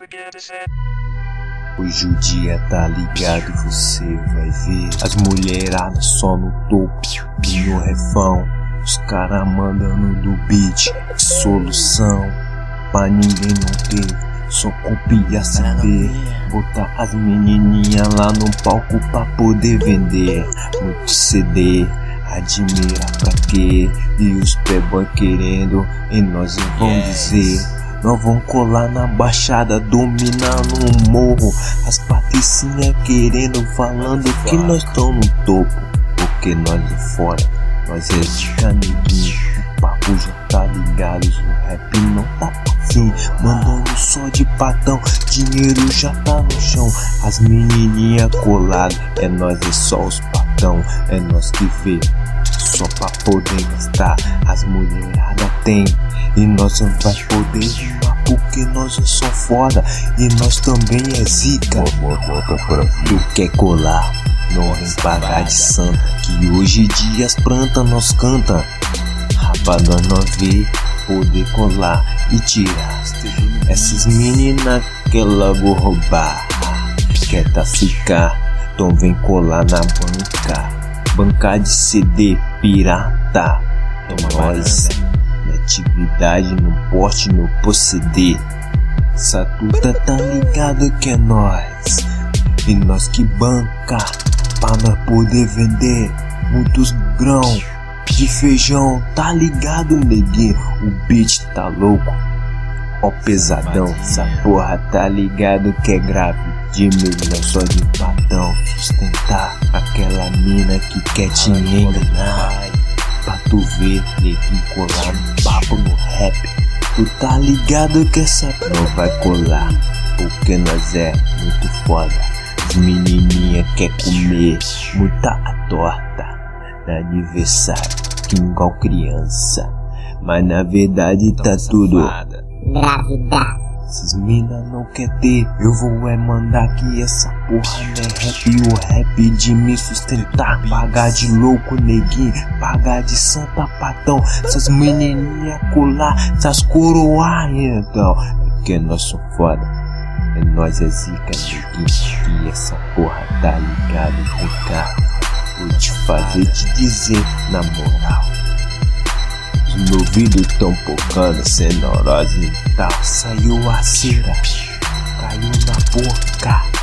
Hoje o dia tá ligado, você vai ver as mulheradas só no topo e no refrão, os caras mandando do beat. Que solução pra ninguém não ter, só copiar CD, botar as menininhas lá no palco pra poder vender muito CD. Admira pra quê? E os playboy querendo, e nós vamos dizer, nós vamos colar na baixada, dominando o morro. As patricinhas querendo, falando que nós estamos no topo, porque nós de fora, nós é zica neguinho. O papo já tá ligado, o rap não tá fim, mandando só de patão, dinheiro já tá no chão. As menininhas coladas, é nós, é só os patão, é nós que vê, só pra poder gastar. As mulheradas tem, e nós não vai poder rimar, porque nós é só foda, e nós também é zica. Tu quer colar, não vem pagar de santa, que hoje em dia as plantas nós canta. Rapaz, nós vê, poder colar e tirar essas meninas que logo roubar. Quer tá ficar, então vem colar na banca de CD pirata. É nós, na atividade, no porte, no proceder. Essa tuta tá ligado que é nós, e nós que banca pra nós poder vender muitos grãos de feijão, tá ligado, neguinho? O beat tá louco, ó pesadão. Essa porra tá ligado que é grave, de milhão só de patão. Sustentar aquela mina que quer te enganar, pra tu ver, neguinho, colar no papo, no rap. Tu tá ligado que essa não vai colar, porque nós é muito foda. As menininhas quer comer muita torta no aniversário, que igual criança, mas na verdade tá tudo gravidade. Essas mina não quer ter, eu vou mandar que essa porra não é rap. O rap de me sustentar, pagar de louco, neguinho, pagar de santa patão. Essas menininhas colar, essas coroas, então é que nós somos foda, é nós é zica, neguinho, que essa porra tá ligado. Vem cá, vou te fazer, te dizer na moral, os meus ouvidos tão pocando, sem neurose mental. Saiu a cera, caiu na boca.